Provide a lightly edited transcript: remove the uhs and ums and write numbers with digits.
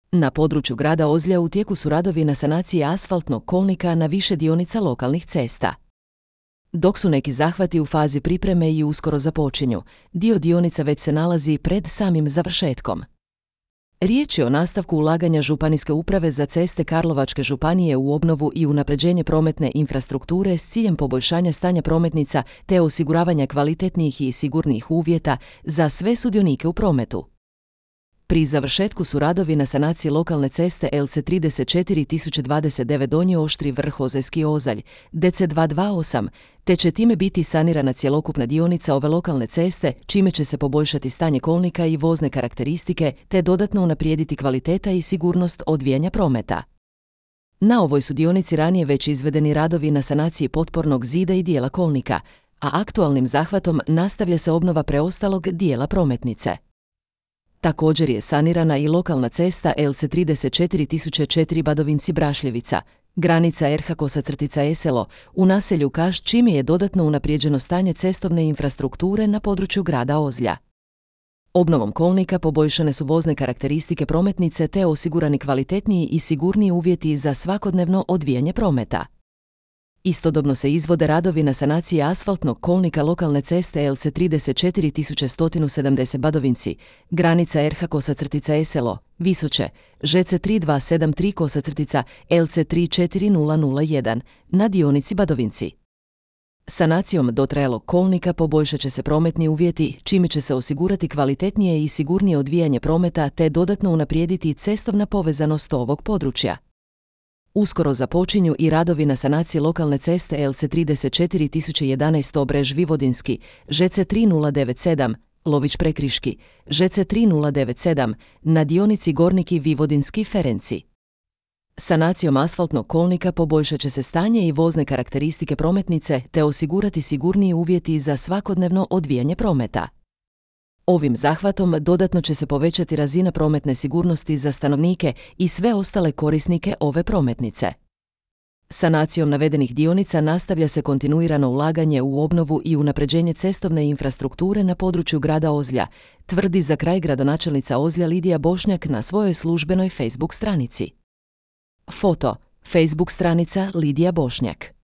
Na području grada Ozlja u tijeku su radovi na sanaciji asfaltnog kolnika na više dionica lokalnih cesta. Dok su neki zahvati u fazi pripreme i uskoro započinju, dio dionica već se nalazi pred samim završetkom. Riječ je o nastavku ulaganja Županijske uprave za ceste Karlovačke županije u obnovu i unapređenje prometne infrastrukture s ciljem poboljšanja stanja prometnica te osiguravanja kvalitetnijih i sigurnijih uvjeta za sve sudionike u prometu. Pri završetku su radovi na sanaciji lokalne ceste LC 34029 Donji Oštri Vrh Ozljski Ozalj, DC 228, te će time biti sanirana cjelokupna dionica ove lokalne ceste, čime će se poboljšati stanje kolnika i vozne karakteristike, te dodatno unaprijediti kvaliteta i sigurnost odvijanja prometa. Na ovoj su dionici ranije već izvedeni radovi na sanaciji potpornog zida i dijela kolnika, a aktualnim zahvatom nastavlja se obnova preostalog dijela prometnice. Također je sanirana i lokalna cesta LC 34004 Badovinci Brašljevica, granica RH Kosa-Eselo, u naselju Kaš, čime je dodatno unaprijeđeno stanje cestovne infrastrukture na području grada Ozlja. Obnovom kolnika poboljšane su vozne karakteristike prometnice te osigurani kvalitetniji i sigurniji uvjeti za svakodnevno odvijanje prometa. Istodobno se izvode radovi na sanaciji asfaltnog kolnika lokalne ceste LC 34170 Badovinci, granica RH Kosa-Eselo, Visoče, ŽC 3273 Kosa-LC 34001 na dionici Badovinci. Sanacijom dotrajalog kolnika poboljšat će se prometni uvjeti, čime će se osigurati kvalitetnije i sigurnije odvijanje prometa te dodatno unaprijediti cestovna povezanost ovog područja. Uskoro započinju i radovi na sanaciji lokalne ceste LC 34011 Obrež Vivodinski, ŽC 3097, Lović Prekriški, ŽC 3097, na dionici Gorniki Vivodinski Ferenci. Sanacijom asfaltnog kolnika poboljšat će se stanje i vozne karakteristike prometnice te osigurati sigurniji uvjeti za svakodnevno odvijanje prometa. Ovim zahvatom dodatno će se povećati razina prometne sigurnosti za stanovnike i sve ostale korisnike ove prometnice. Sanacijom navedenih dionica nastavlja se kontinuirano ulaganje u obnovu i unapređenje cestovne infrastrukture na području grada Ozlja, tvrdi za kraj gradonačelnica Ozlja Lidija Bošnjak na svojoj službenoj Facebook stranici. Foto, Facebook stranica Lidija Bošnjak.